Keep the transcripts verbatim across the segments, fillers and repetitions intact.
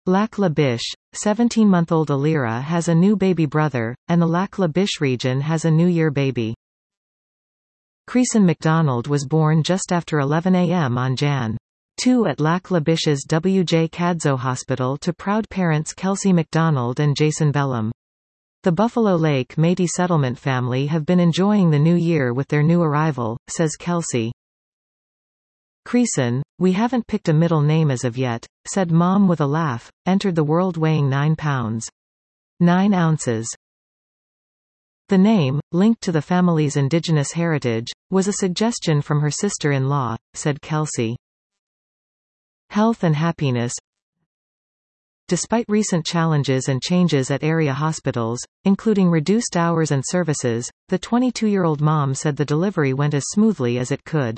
Lac La Biche, seventeen-month-old Alira has a new baby brother, and the Lac La Biche region has a New Year baby. Creason MacDonald was born just after eleven a m on January second at Lac La Biche's W J Cadzo Hospital to proud parents Kelsey MacDonald and Jason Bellum. The Buffalo Lake Métis settlement family have been enjoying the new year with their new arrival, says Kelsey. Creason, we haven't picked a middle name as of yet, said Mom with a laugh, entered the world weighing nine pounds. nine ounces. The name, linked to the family's indigenous heritage, was a suggestion from her sister-in-law, said Kelsey. Health and happiness. Despite recent challenges and changes at area hospitals, including reduced hours and services, the twenty-two-year-old mom said the delivery went as smoothly as it could.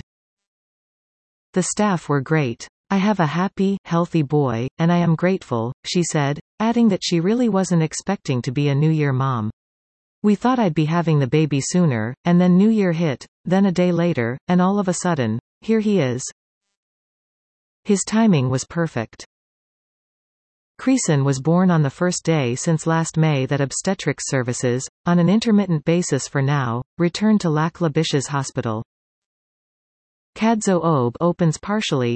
The staff were great. I have a happy, healthy boy, and I am grateful, she said, adding that she really wasn't expecting to be a New Year mom. We thought I'd be having the baby sooner, and then New Year hit, then a day later, and all of a sudden, here he is. His timing was perfect. Creason was born on the first day since last May that obstetrics services, on an intermittent basis for now, returned to Lac La Biche's hospital. Cadzo O B opens partially.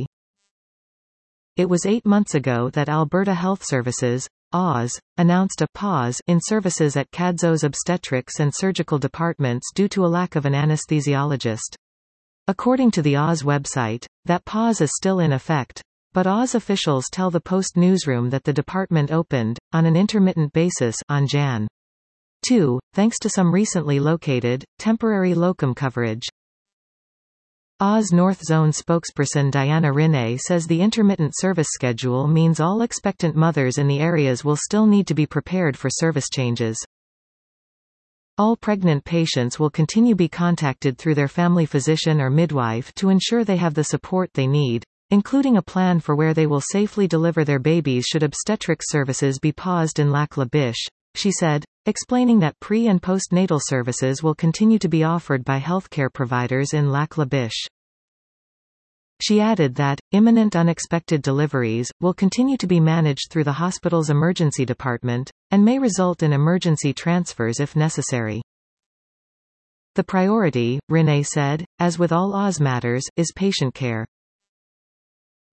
It was eight months ago that Alberta Health Services, A W S, announced a pause in services at Cadzo's obstetrics and surgical departments due to a lack of an anesthesiologist. According to the A W S website, that pause is still in effect, but A W S officials tell the Post newsroom that the department opened, on an intermittent basis, on January second, thanks to some recently located, temporary locum coverage. A W S North Zone spokesperson Diana Rinne says the intermittent service schedule means all expectant mothers in the areas will still need to be prepared for service changes. All pregnant patients will continue to be contacted through their family physician or midwife to ensure they have the support they need, including a plan for where they will safely deliver their babies should obstetrics services be paused in Lac La Biche, she said, explaining that pre- and postnatal services will continue to be offered by healthcare providers in Lac La Biche. She added that, imminent unexpected deliveries, will continue to be managed through the hospital's emergency department, and may result in emergency transfers if necessary. The priority, Rinne said, as with all A W S matters, is patient care.